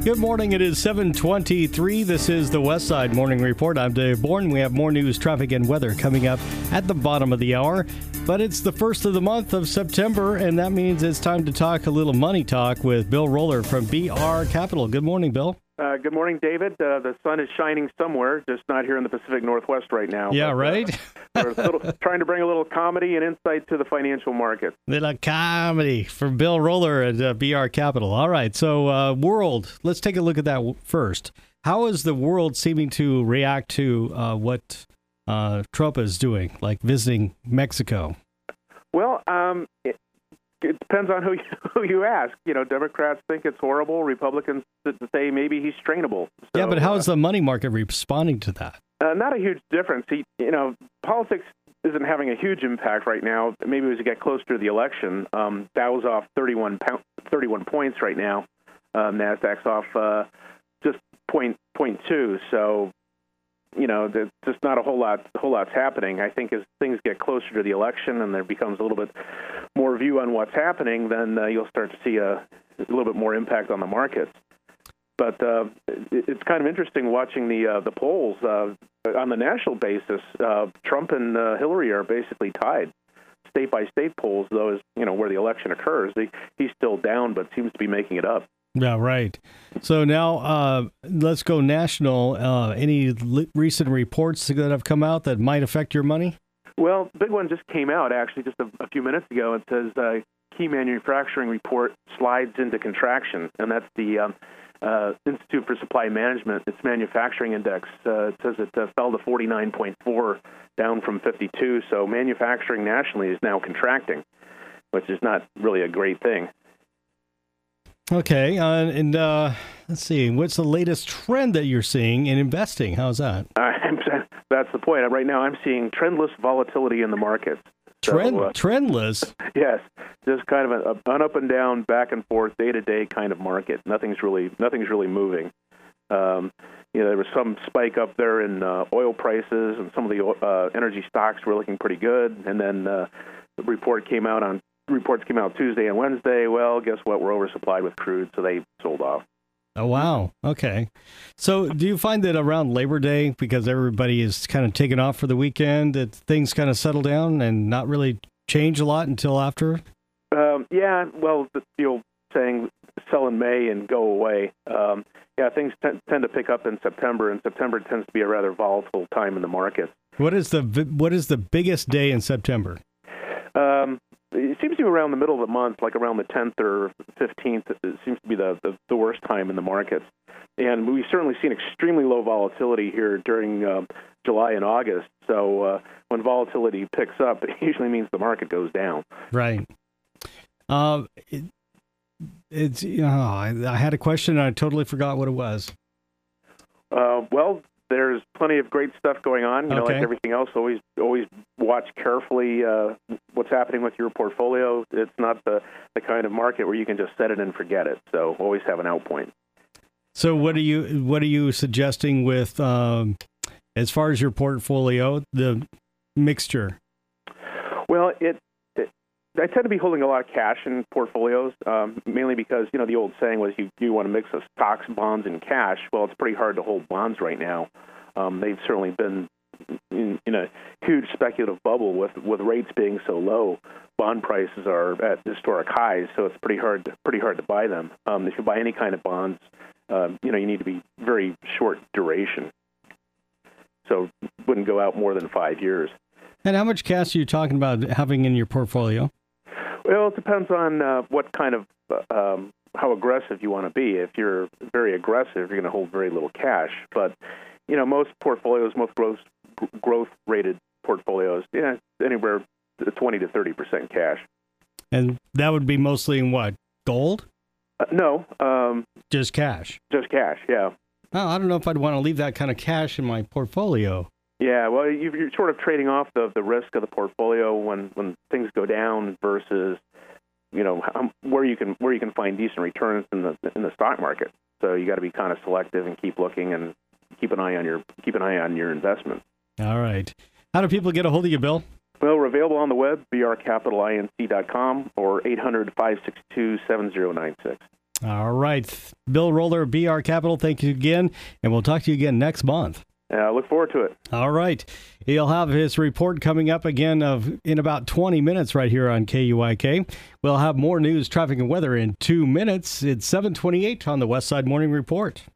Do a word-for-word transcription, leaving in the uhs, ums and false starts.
Good morning. It is seven twenty-three. This is the West Side Morning Report. I'm Dave Bourne. We have more news, traffic, and weather coming up at the bottom of the hour. But it's the first of the month of September, and that means it's time to talk a little money talk with Bill Roller from B R Capital. Good morning, Bill. Uh, good morning, David. Uh, the sun is shining somewhere, just not here in the Pacific Northwest right now. Yeah, but, right? Uh, we're a little, trying to bring a little comedy and insight to the financial market. Little comedy from Bill Roller at uh, B R Capital. All right, so uh, world, let's take a look at that first. How is the world seeming to react to uh, what uh, Trump is doing, like visiting Mexico? Well, um, it, it depends on who you, who you ask. You know, Democrats think it's horrible. Republicans say maybe he's trainable. So, yeah, but how uh, is the money market responding to that? Uh, not a huge difference. He, you know, politics isn't having a huge impact right now. Maybe as you get closer to the election, um, Dow's off thirty-one, pound, thirty-one points right now. Um, Nasdaq's off uh, just point point two. So, you know, there's just not a whole lot, a whole lot's happening. I think as things get closer to the election and there becomes a little bit more view on what's happening, then uh, you'll start to see a, a little bit more impact on the markets. But uh, it, it's kind of interesting watching the uh, the polls uh, on the national basis. Uh, Trump and uh, Hillary are basically tied. State by state polls, though, is you know where the election occurs. They, he's still down, but seems to be making it up. Yeah, right. So now uh, let's go national. Uh, any li- recent reports that have come out that might affect your money? Well, the big one just came out, actually, just a, a few minutes ago. It says uh, key manufacturing report slides into contraction, and that's the um, uh, Institute for Supply Management. Its manufacturing index uh, it says it uh, fell to forty-nine point four, down from fifty-two. So manufacturing nationally is now contracting, which is not really a great thing. Okay, uh, and uh, let's see, what's the latest trend that you're seeing in investing? How's that? Uh, that's the point. Right now I'm seeing trendless volatility in the markets. So, Trend, uh, trendless? Yes, just kind of a, an up and down, back and forth, day-to-day kind of market. Nothing's really nothing's really moving. Um, you know, there was some spike up there in uh, oil prices, and some of the uh, energy stocks were looking pretty good, and then uh, the report came out on Reports came out Tuesday and Wednesday. Well, guess what? We're oversupplied with crude, so they sold off. Oh, wow. Okay. So do you find that around Labor Day, because everybody is kind of taking off for the weekend, that things kind of settle down and not really change a lot until after? Um, yeah, well, the old saying, sell in May and go away. Um, yeah, things t- tend to pick up in September, and September tends to be a rather volatile time in the market. What is the what is the biggest day in September? Um It seems to be around the middle of the month, like around the tenth or fifteenth. It seems to be the, the, the worst time in the markets. And we've certainly seen extremely low volatility here during uh, July and August. So uh, when volatility picks up, it usually means the market goes down. Right. Uh, it, it's you know, I, I had a question and I totally forgot what it was. Uh, well, there's plenty of great stuff going on. You know, Okay. like everything else, always always watch carefully uh, what's happening with your portfolio. It's not the, the kind of market where you can just set it and forget it. So always have an out point. So what are you what are you suggesting with um, as far as your portfolio, the mixture? Well, it, it I tend to be holding a lot of cash in portfolios, um, mainly because you know the old saying was you you want to mix of stocks, bonds, and cash. Well, it's pretty hard to hold bonds right now. Um, they've certainly been in, in a huge speculative bubble with, with rates being so low. Bond prices are at historic highs, so it's pretty hard to, pretty hard to buy them. Um, if you buy any kind of bonds, uh, you know you need to be very short duration. So wouldn't go out more than five years. And how much cash are you talking about having in your portfolio? Well, it depends on uh, what kind of, uh, um, how aggressive you want to be. If you're very aggressive, you're going to hold very little cash. But, you know, most portfolios, most growth, growth-rated portfolios, yeah, anywhere twenty to thirty percent cash. And that would be mostly in what? Gold? Uh, no. Um, just cash? Just cash, yeah. Oh, I don't know if I'd want to leave that kind of cash in my portfolio. Yeah, well, you're sort of trading off the, the risk of the portfolio when, when things go down versus, you know, how, where you can where you can find decent returns in the in the stock market. So you got to be kind of selective and keep looking and keep an eye on your keep an eye on your investment. All right. How do people get a hold of you, Bill? Well, we're available on the web, b r capital inc dot com or eight hundred, five six two, seven zero nine six. All right. Bill Roller, B R Capital, thank you again, and we'll talk to you again next month. I uh, look forward to it. All right. He'll have his report coming up again of in about twenty minutes right here on K U I K. We'll have more news, traffic, and weather in two minutes. It's seven twenty-eight on the West Side Morning Report.